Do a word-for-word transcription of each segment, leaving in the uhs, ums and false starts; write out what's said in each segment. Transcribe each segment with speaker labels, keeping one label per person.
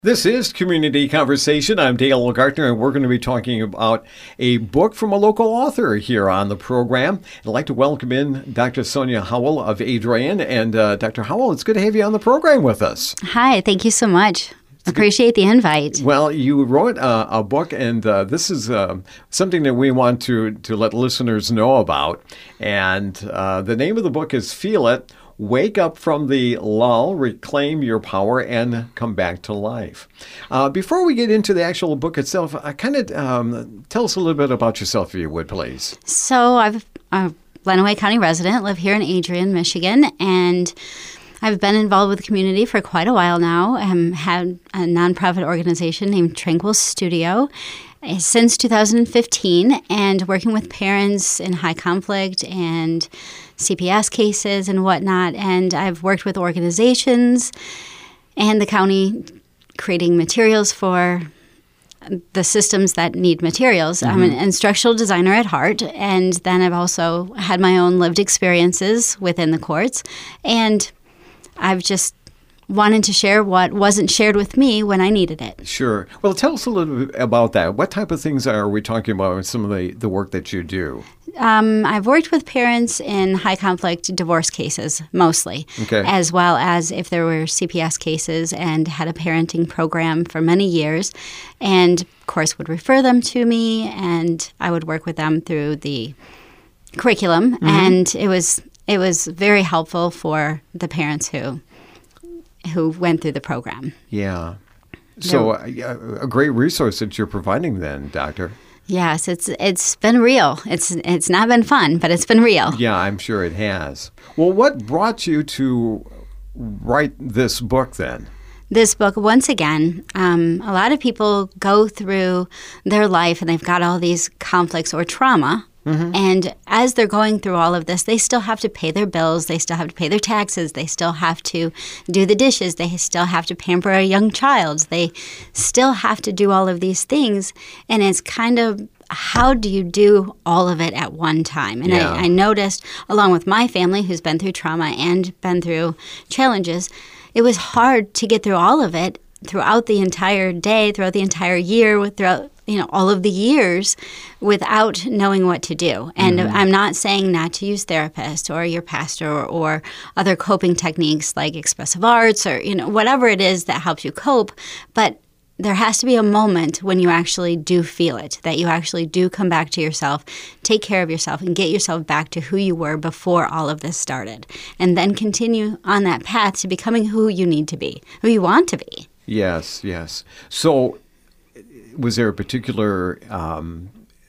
Speaker 1: This is Community Conversation. I'm Dale Gartner, and we're going to be talking about a book from a local author here on the program. I'd like to welcome in Doctor Sonia Howell of Adrian. And uh, Doctor Howell, it's good to have you on the program with us.
Speaker 2: Hi, thank you so much. Appreciate the invite.
Speaker 1: Well, you wrote uh, a book, and uh, this is uh, something that we want to, to let listeners know about. And uh, the name of the book is Feel It. Wake up from the lull, reclaim your power, and come back to life. Uh, before we get into the actual book itself, uh, kind of um, tell us a little bit about yourself, if you would, please.
Speaker 2: So I'm a Lenawee County resident, live here in Adrian, Michigan, and I've been involved with the community for quite a while now. I um, had a nonprofit organization named Tranquil Studio since two thousand fifteen, and working with parents in high conflict and C P S cases and whatnot. And I've worked with organizations and the county creating materials for the systems that need materials. Mm-hmm. I'm an instructional designer at heart, and then I've also had my own lived experiences within the courts, and I've just wanted to share what wasn't shared with me when I needed it.
Speaker 1: Sure. Well, tell us a little bit about that. What type of things are we talking about in some of the, the work that you do?
Speaker 2: Um, I've worked with parents in high conflict divorce cases, mostly,
Speaker 1: okay.
Speaker 2: as well as if there were C P S cases, and had a parenting program for many years, and of course would refer them to me, and I would work with them through the curriculum, mm-hmm. and it was it was very helpful for the parents who who went through the program.
Speaker 1: Yeah. So uh, a great resource that you're providing then, Doctor.
Speaker 2: Yes, it's it's been real. It's it's not been fun, but it's been real.
Speaker 1: Yeah, I'm sure it has. Well, what brought you to write this book then?
Speaker 2: This book, once again, um, a lot of people go through their life and they've got all these conflicts or trauma. Mm-hmm. And as they're going through all of this, they still have to pay their bills. They still have to pay their taxes. They still have to do the dishes. They still have to pamper a young child. They still have to do all of these things. And it's kind of, how do you do all of it at one time? And
Speaker 1: yeah.
Speaker 2: I, I noticed, along with my family who's been through trauma and been through challenges, it was hard to get through all of it throughout the entire day, throughout the entire year, throughout you know, all of the years without knowing what to do. And mm-hmm. I'm not saying not to use therapists or your pastor or, or other coping techniques like expressive arts or, you know, whatever it is that helps you cope. But there has to be a moment when you actually do feel it, that you actually do come back to yourself, take care of yourself, and get yourself back to who you were before all of this started. And then continue on that path to becoming who you need to be, who you want to be.
Speaker 1: Yes, yes. So was there a particular um,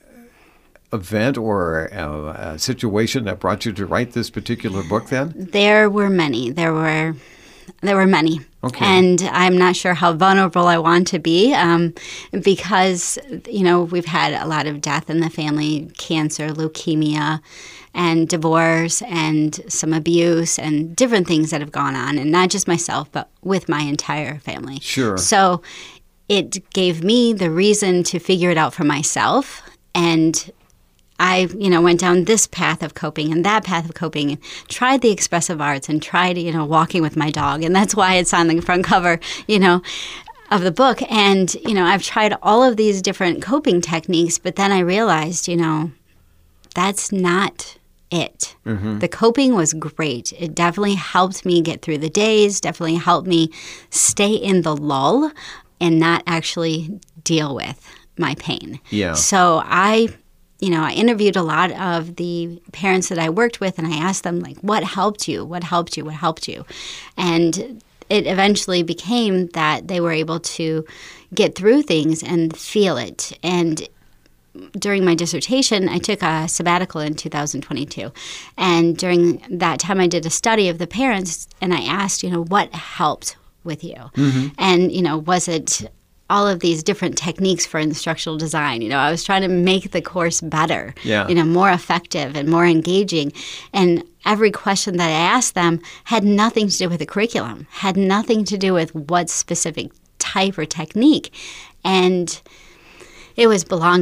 Speaker 1: event or a, a situation that brought you to write this particular book then?
Speaker 2: There were many. There were there were many.
Speaker 1: Okay.
Speaker 2: And I'm not sure how vulnerable I want to be um, because, you know, we've had a lot of death in the family, cancer, leukemia, and divorce, and some abuse, and different things that have gone on, and not just myself, but with my entire family.
Speaker 1: Sure.
Speaker 2: So it gave me the reason to figure it out for myself, and I, you know, went down this path of coping and that path of coping, and tried the expressive arts, and tried, you know, walking with my dog, and that's why it's on the front cover, you know, of the book. And, you know, I've tried all of these different coping techniques, but then I realized, you know, that's not it. Mm-hmm. The coping was great. It definitely helped me get through the days, definitely helped me stay in the lull and not actually deal with my pain.
Speaker 1: Yeah.
Speaker 2: So I, you know, I interviewed a lot of the parents that I worked with, and I asked them, like, what helped you? What helped you? What helped you? And it eventually became that they were able to get through things and feel it. And during my dissertation, I took a sabbatical in two thousand twenty-two. And during that time, I did a study of the parents, and I asked, you know, what helped with you? Mm-hmm. And, you know, was it all of these different techniques for instructional design? You know, I was trying to make the course better,
Speaker 1: yeah.
Speaker 2: you know, more effective and more engaging. And every question that I asked them had nothing to do with the curriculum, had nothing to do with what specific type or technique. And it was belonging.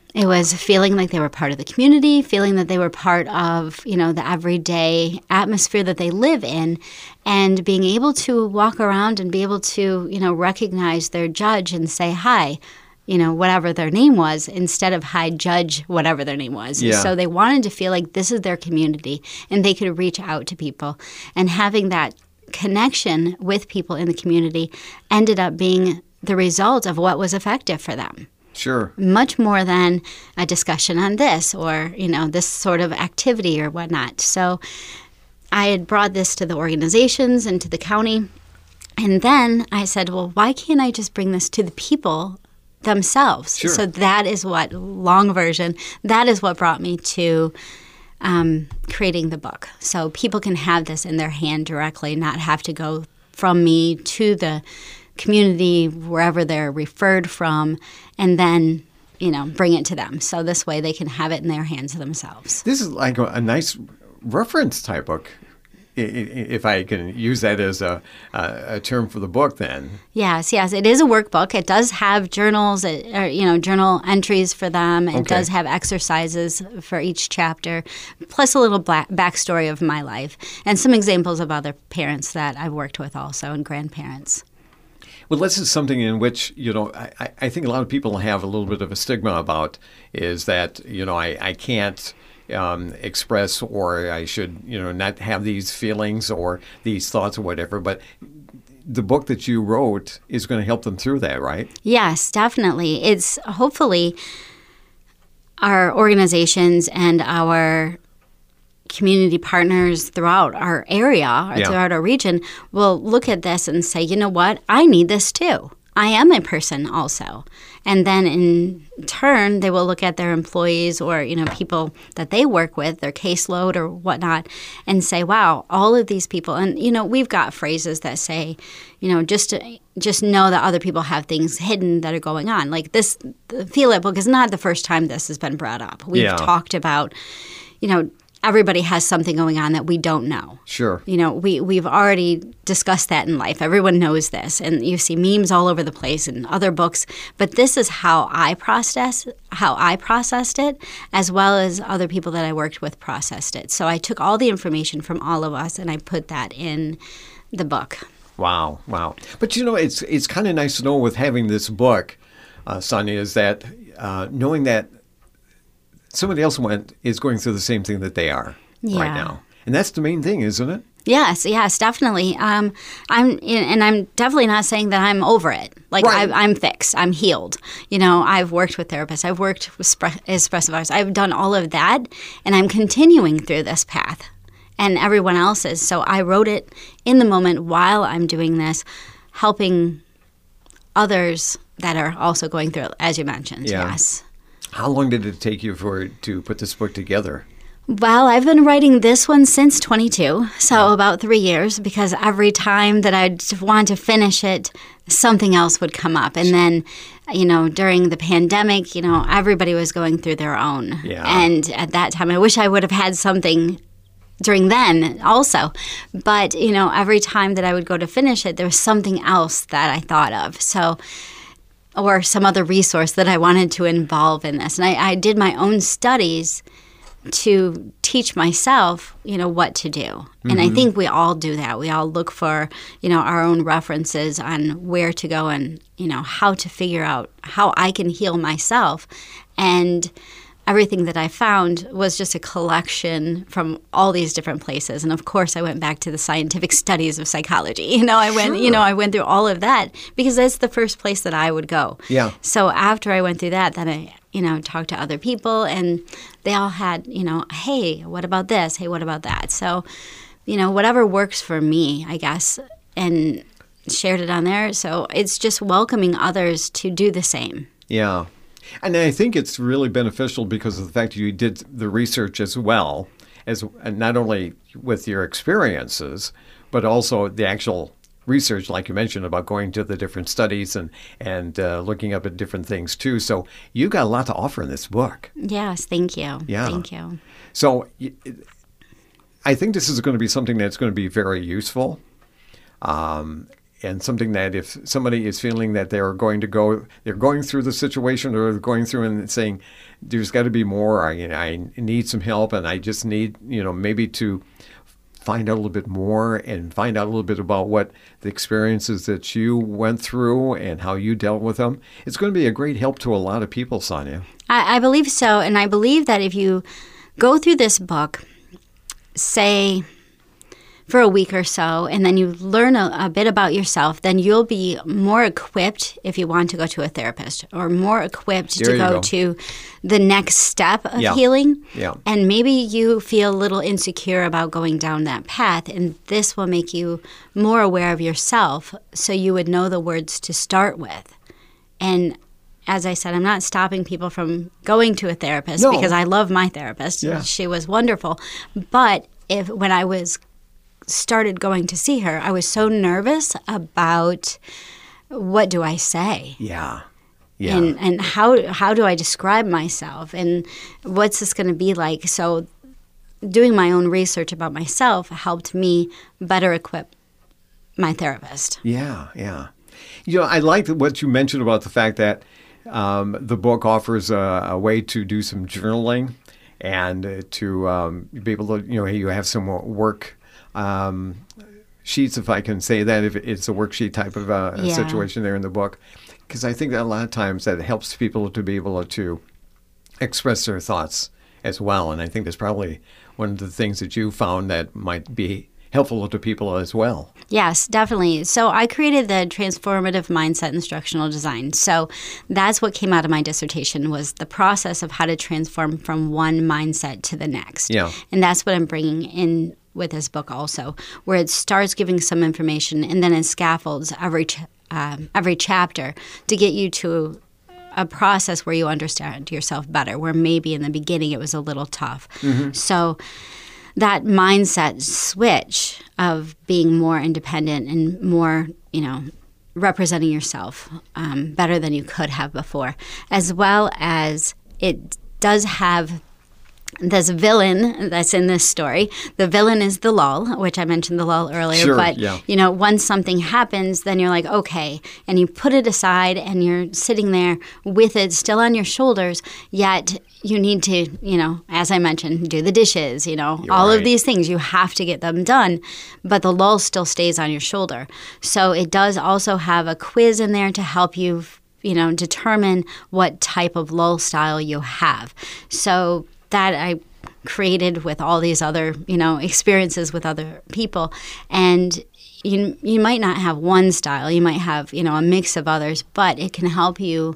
Speaker 2: It was feeling like they were part of the community, feeling that they were part of, you know, the everyday atmosphere that they live in, and being able to walk around and be able to, you know, recognize their judge and say hi, you know, whatever their name was, instead of hi judge, whatever their name was.
Speaker 1: Yeah.
Speaker 2: So they wanted to feel like this is their community and they could reach out to people. And having that connection with people in the community ended up being the result of what was effective for them.
Speaker 1: Sure.
Speaker 2: Much more than a discussion on this or, you know, this sort of activity or whatnot. So I had brought this to the organizations and to the county. And then I said, well, why can't I just bring this to the people themselves?
Speaker 1: Sure.
Speaker 2: So that is what, long version, that is what brought me to um, creating the book. So people can have this in their hand directly, not have to go from me to the community, wherever they're referred from, and then, you know, bring it to them. So this way they can have it in their hands themselves.
Speaker 1: This is like a, a nice reference type book, i- i- if I can use that as a, a, a term for the book then.
Speaker 2: Yes, yes. It is a workbook. It does have journals, it, or, you know, journal entries for them. It
Speaker 1: Okay.
Speaker 2: does have exercises for each chapter, plus a little black backstory of my life and some examples of other parents that I've worked with also and grandparents.
Speaker 1: Well, this is something in which, you know, I, I think a lot of people have a little bit of a stigma about is that, you know, I, I can't um, express or I should, you know, not have these feelings or these thoughts or whatever. But the book that you wrote is going to help them through that, right?
Speaker 2: Yes, definitely. It's hopefully our organizations and our community partners throughout our area or
Speaker 1: Yeah.
Speaker 2: throughout our region will look at this and say, you know what, I need this too. I am a person also. And then in turn, they will look at their employees or, you know, people that they work with, their caseload or whatnot, and say, wow, all of these people. And, you know, we've got phrases that say, you know, just to, just know that other people have things hidden that are going on. Like this, the Feel It book is not the first time this has been brought up. We've
Speaker 1: Yeah.
Speaker 2: talked about, you know, everybody has something going on that we don't know.
Speaker 1: Sure.
Speaker 2: You know, we, we've already discussed that in life. Everyone knows this. And you see memes all over the place in other books. But this is how I process, how I processed it, as well as other people that I worked with processed it. So I took all the information from all of us and I put that in the book.
Speaker 1: Wow, wow. But, you know, it's it's kind of nice to know with having this book, uh, Sonia, is that uh, knowing that somebody else went is going through the same thing that they are right
Speaker 2: Yeah.
Speaker 1: now. And that's the main thing, isn't it?
Speaker 2: Yes, yes, definitely. Um, I'm, and I'm definitely not saying that I'm over it. Like
Speaker 1: Right.
Speaker 2: I, I'm fixed. I'm healed. You know, I've worked with therapists. I've worked with spre- expressive artists. I've done all of that, and I'm continuing through this path, and everyone else is. So I wrote it in the moment while I'm doing this, helping others that are also going through it, as you mentioned.
Speaker 1: Yeah.
Speaker 2: Yes.
Speaker 1: How long did it take you for to put this book together?
Speaker 2: Well, I've been writing this one since twenty-two, so about three years, because every time that I'd want to finish it, something else would come up. And then, you know, during the pandemic, you know, everybody was going through their own.
Speaker 1: Yeah.
Speaker 2: And at that time, I wish I would have had something during then also. But, you know, every time that I would go to finish it, there was something else that I thought of. So, or some other resource that I wanted to involve in this. And I, I did my own studies to teach myself, you know, what to do. Mm-hmm. And I think we all do that. We all look for, you know, our own references on where to go and, you know, how to figure out how I can heal myself. And everything that I found was just a collection from all these different places. And of course, I went back to the scientific studies of psychology. You know, I went,
Speaker 1: Sure.
Speaker 2: you know, I went through all of that because that's the first place that I would go.
Speaker 1: Yeah.
Speaker 2: So after I went through that, then I, you know, talked to other people and they all had, you know, hey, what about this? Hey, what about that? So, you know, whatever works for me, I guess, and shared it on there. So it's just welcoming others to do the same.
Speaker 1: Yeah. And I think it's really beneficial because of the fact that you did the research as well, as and not only with your experiences, but also the actual research, like you mentioned, about going to the different studies and, and uh, looking up at different things too. So you got a lot to offer in this book.
Speaker 2: Yes, thank you.
Speaker 1: Yeah.
Speaker 2: Thank you.
Speaker 1: So y- I think this is going to be something that's going to be very useful. Um, and something that if somebody is feeling that they're going to go, they're going through the situation or they're going through and saying, there's got to be more, I, I need some help and I just need, you know, maybe to find out a little bit more and find out a little bit about what the experiences that you went through and how you dealt with them. It's going to be a great help to a lot of people, Sonia.
Speaker 2: I, I believe so. And I believe that if you go through this book, say, for a week or so, and then you learn a, a bit about yourself, then you'll be more equipped if you want to go to a therapist, or more equipped
Speaker 1: There
Speaker 2: to
Speaker 1: you
Speaker 2: go,
Speaker 1: go.
Speaker 2: to the next step of
Speaker 1: Yeah.
Speaker 2: healing.
Speaker 1: Yeah.
Speaker 2: And maybe you feel a little insecure about going down that path, and this will make you more aware of yourself so you would know the words to start with. And as I said, I'm not stopping people from going to a therapist
Speaker 1: No.
Speaker 2: because I love my therapist.
Speaker 1: Yeah.
Speaker 2: She was wonderful. But if when I was started going to see her, I was so nervous about what do I say?
Speaker 1: Yeah. Yeah.
Speaker 2: And and how how do I describe myself and what's this going to be like? So doing my own research about myself helped me better equip my therapist.
Speaker 1: Yeah, yeah. You know, I like what you mentioned about the fact that um, the book offers a, a way to do some journaling and uh, to um, be able to, you know, you have some work um, sheets, if I can say that, if it's a worksheet type of uh,
Speaker 2: Yeah.
Speaker 1: situation there in the book. Because I think that a lot of times that helps people to be able to express their thoughts as well. And I think that's probably one of the things that you found that might be helpful to people as well.
Speaker 2: Yes, definitely. So I created the transformative mindset instructional design. So that's what came out of my dissertation was the process of how to transform from one mindset to the next.
Speaker 1: Yeah.
Speaker 2: And that's what I'm bringing in with this book also, where it starts giving some information and then it scaffolds every ch- um, every chapter to get you to a process where you understand yourself better, where maybe in the beginning it was a little tough.
Speaker 1: Mm-hmm.
Speaker 2: So that mindset switch of being more independent and more, you know, representing yourself um, better than you could have before, as well as it does have this villain that's in this story. The villain is the lull, which I mentioned the lull earlier.
Speaker 1: Sure,
Speaker 2: but,
Speaker 1: yeah.
Speaker 2: you know, once something happens, then you're like, okay. And you put it aside and you're sitting there with it still on your shoulders, yet you need to, you know, as I mentioned, do the dishes, you know,
Speaker 1: You're
Speaker 2: all
Speaker 1: right.
Speaker 2: of these things. You have to get them done, but the lull still stays on your shoulder. So it does also have a quiz in there to help you, you know, determine what type of lull style you have. So that I created with all these other, you know, experiences with other people. And you you might not have one style. You might have, you know, a mix of others, but it can help you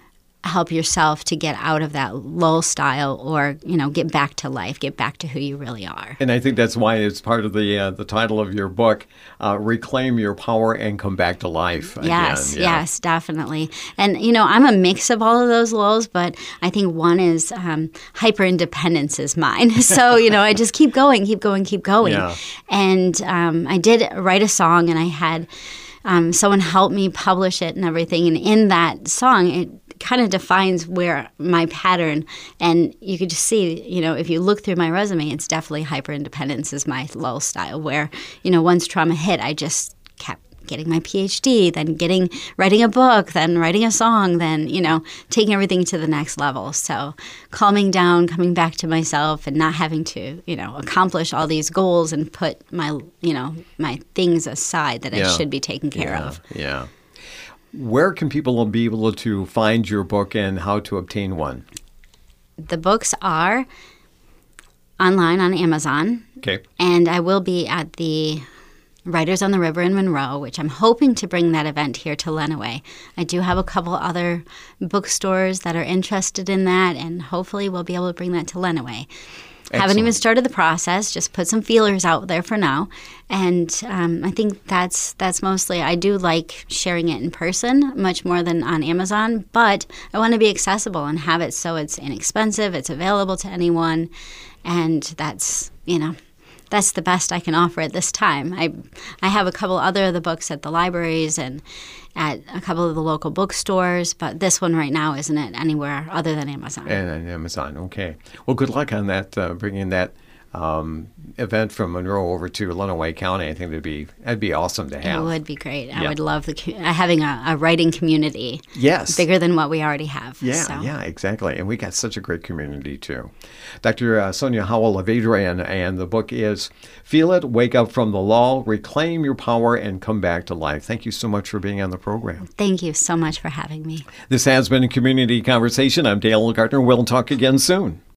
Speaker 2: help yourself to get out of that lull style or, you know, get back to life, get back to who you really are.
Speaker 1: And I think that's why it's part of the uh, the title of your book, uh, Reclaim Your Power and Come Back to Life.
Speaker 2: Yes,
Speaker 1: again. Yeah.
Speaker 2: yes, definitely. And, you know, I'm a mix of all of those lulls, but I think one is um, hyper independence is mine. So, you know, I just keep going, keep going, keep going.
Speaker 1: Yeah.
Speaker 2: And um, I did write a song and I had um, someone help me publish it and everything. And in that song, it kind of defines where my pattern, and you could just see, you know, if you look through my resume, it's definitely hyper independence is my lull style, where, you know, once trauma hit, I just kept getting my P H D, then getting writing a book, then writing a song, then, you know, taking everything to the next level. So calming down, coming back to myself, and not having to, you know, accomplish all these goals and put my, you know, my things aside that
Speaker 1: Yeah.
Speaker 2: I should be taken care
Speaker 1: yeah.
Speaker 2: of.
Speaker 1: Yeah. Where can people be able to find your book and how to obtain one?
Speaker 2: The books are online on Amazon.
Speaker 1: Okay.
Speaker 2: And I will be at the Writers on the River in Monroe, which I'm hoping to bring that event here to Lenawee. I do have a couple other bookstores that are interested in that, and hopefully we'll be able to bring that to Lenawee. Haven't even
Speaker 1: Excellent.
Speaker 2: started the process, just put some feelers out there for now. And um, I think that's that's mostly, I do like sharing it in person much more than on Amazon, but I want to be accessible and have it so it's inexpensive, it's available to anyone, and that's, you know, that's the best I can offer at this time. I I have a couple other of the books at the libraries and at a couple of the local bookstores, but this one right now isn't it anywhere other than Amazon.
Speaker 1: And on Amazon. Okay. Well, good luck on that, uh, bringing that um, event from Monroe over to Lenawee County, I think that'd be that'd be awesome to have.
Speaker 2: It would be great. I
Speaker 1: Yeah.
Speaker 2: would love the co- uh, having a, a writing community
Speaker 1: Yes.
Speaker 2: bigger than what we already have.
Speaker 1: Yeah,
Speaker 2: so.
Speaker 1: yeah, exactly. And we got such a great community, too. Doctor Uh, Sonia Howell of Adrian, and the book is Feel It, Wake Up from the Lull, Reclaim Your Power, and Come Back to Life. Thank you so much for being on the program.
Speaker 2: Thank you so much for having me.
Speaker 1: This has been a Community Conversation. I'm Dale Gardner. We'll talk again soon.